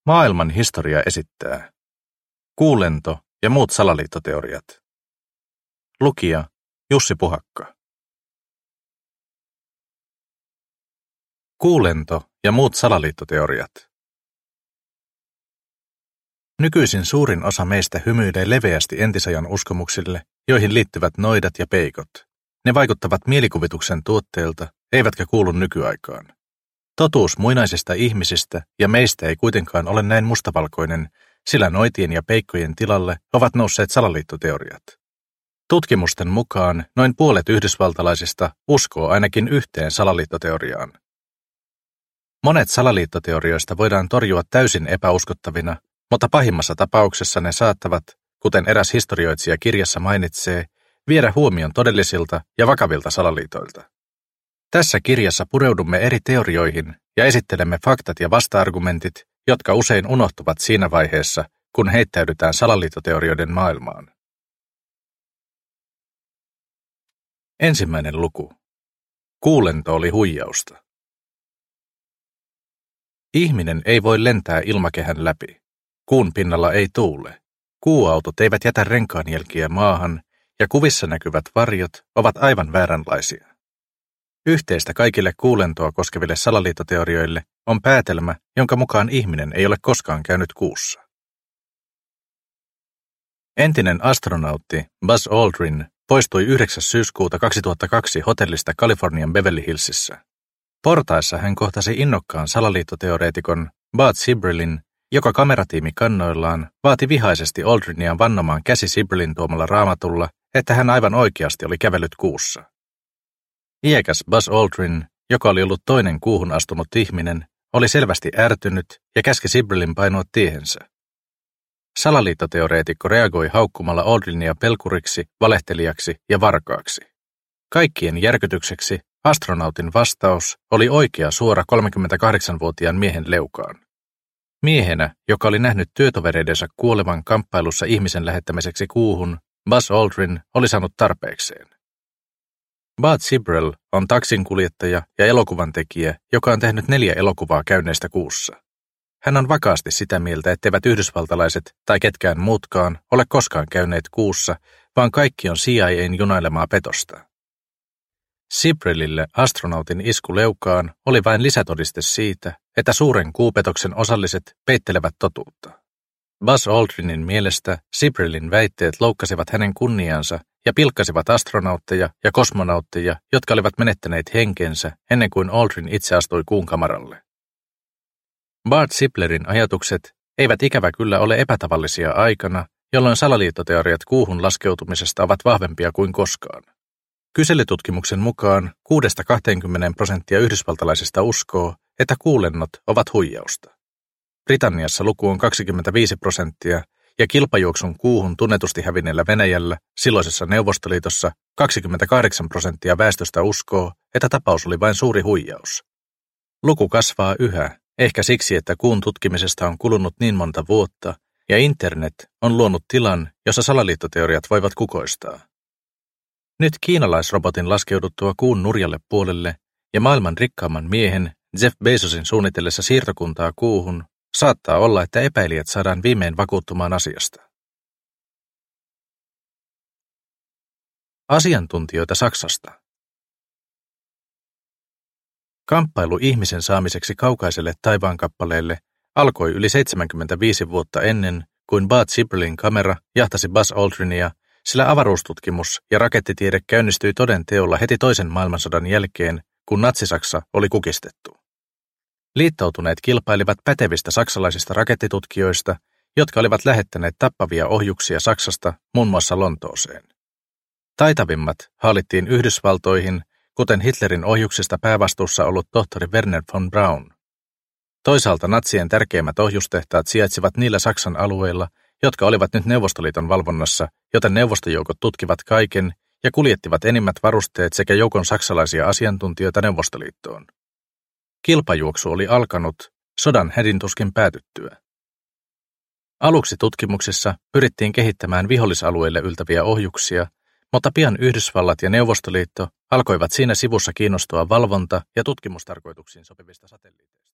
Maailman historia esittää. Kuulento ja muut salaliittoteoriat. Lukija Jussi Puhakka. Kuulento ja muut salaliittoteoriat. Nykyisin suurin osa meistä hymyilee leveästi entisajan uskomuksille, joihin liittyvät noidat ja peikot. Ne vaikuttavat mielikuvituksen tuotteelta, eivätkä kuulu nykyaikaan. Totuus muinaisista ihmisistä ja meistä ei kuitenkaan ole näin mustavalkoinen, sillä noitien ja peikkojen tilalle ovat nousseet salaliittoteoriat. Tutkimusten mukaan noin puolet yhdysvaltalaisista uskoo ainakin yhteen salaliittoteoriaan. Monet salaliittoteorioista voidaan torjua täysin epäuskottavina, mutta pahimmassa tapauksessa ne saattavat, kuten eräs historioitsija kirjassa mainitsee, viedä huomion todellisilta ja vakavilta salaliitoilta. Tässä kirjassa pureudumme eri teorioihin ja esittelemme faktat ja vasta-argumentit, jotka usein unohtuvat siinä vaiheessa, kun heittäydytään salaliittoteorioiden maailmaan. Ensimmäinen luku. Kuulento oli huijausta. Ihminen ei voi lentää ilmakehän läpi. Kuun pinnalla ei tuule. Kuuautot eivät jätä renkaanjälkiä maahan, ja kuvissa näkyvät varjot ovat aivan vääränlaisia. Yhteistä kaikille kuulentoa koskeville salaliittoteorioille on päätelmä, jonka mukaan ihminen ei ole koskaan käynyt kuussa. Entinen astronautti Buzz Aldrin poistui 9. syyskuuta 2002 hotellista Kalifornian Beverly Hillsissä. Portaissa hän kohtasi innokkaan salaliittoteoreetikon Bart Sibrelin, joka kameratiimi kannoillaan vaati vihaisesti Aldrinia vannomaan käsi Sibrelin tuomalla raamatulla, että hän aivan oikeasti oli kävellyt kuussa. Iäkäs Buzz Aldrin, joka oli ollut toinen kuuhun astunut ihminen, oli selvästi ärtynyt ja käski Sibrelin painua tiehensä. Salaliittoteoreetikko reagoi haukkumalla Aldrinia pelkuriksi, valehtelijaksi ja varkaaksi. Kaikkien järkytykseksi astronautin vastaus oli oikea suora 38-vuotiaan miehen leukaan. Miehenä, joka oli nähnyt työtovereidensa kuolevan kamppailussa ihmisen lähettämiseksi kuuhun, Buzz Aldrin oli saanut tarpeekseen. Bart Sibrel on taksinkuljettaja ja elokuvantekijä, joka on tehnyt 4 elokuvaa käynneistä kuussa. Hän on vakaasti sitä mieltä, etteivät yhdysvaltalaiset tai ketkään muutkaan ole koskaan käyneet kuussa, vaan kaikki on CIA:n junailemaa petosta. Sibrelille astronautin isku leukaan oli vain lisätodiste siitä, että suuren kuupetoksen osalliset peittelevät totuutta. Buzz Aldrinin mielestä Sibrelin väitteet loukkasivat hänen kunniansa ja pilkkasivat astronautteja ja kosmonautteja, jotka olivat menettäneet henkensä ennen kuin Aldrin itse astui kuun kamaralle. Bart Siblerin ajatukset eivät ikävä kyllä ole epätavallisia aikana, jolloin salaliittoteoriat kuuhun laskeutumisesta ovat vahvempia kuin koskaan. Kyselytutkimuksen mukaan 6–20% yhdysvaltalaisista uskoo, että kuulennot ovat huijausta. Britanniassa luku on 25% ja kilpajuoksun kuuhun tunnetusti hävinneellä Venäjällä, silloisessa Neuvostoliitossa, 28% väestöstä uskoo, että tapaus oli vain suuri huijaus. Luku kasvaa yhä, ehkä siksi, että kuun tutkimisesta on kulunut niin monta vuotta ja internet on luonut tilan, jossa salaliittoteoriat voivat kukoistaa. Nyt kiinalaisrobotin laskeuduttua kuun nurjalle puolelle ja maailman rikkaamman miehen Jeff Bezosin suunnitellessa siirtokuntaa kuuhun saattaa olla, että epäilijät saadaan viimein vakuuttumaan asiasta. Asiantuntijoita Saksasta. Kamppailu ihmisen saamiseksi kaukaiselle taivaankappaleelle alkoi yli 75 vuotta ennen kuin Bart Sibrelin kamera jahtasi Buzz Aldrinia, sillä avaruustutkimus ja rakettitiede käynnistyi toden teolla heti toisen maailmansodan jälkeen, kun Natsi-Saksa oli kukistettu. Liittoutuneet kilpailivat pätevistä saksalaisista rakettitutkijoista, jotka olivat lähettäneet tappavia ohjuksia Saksasta muun muassa Lontooseen. Taitavimmat haalittiin Yhdysvaltoihin, kuten Hitlerin ohjuksista päävastuussa ollut tohtori Werner von Braun. Toisaalta natsien tärkeimmät ohjustehtaat sijaitsivat niillä Saksan alueilla, jotka olivat nyt Neuvostoliiton valvonnassa, joten neuvostojoukot tutkivat kaiken ja kuljettivat enimmät varusteet sekä joukon saksalaisia asiantuntijoita Neuvostoliittoon. Kilpajuoksu oli alkanut sodan hädintuskin päätyttyä. Aluksi tutkimuksissa pyrittiin kehittämään vihollisalueille yltäviä ohjuksia, mutta pian Yhdysvallat ja Neuvostoliitto alkoivat siinä sivussa kiinnostua valvonta- ja tutkimustarkoituksiin sopivista satelliiteista.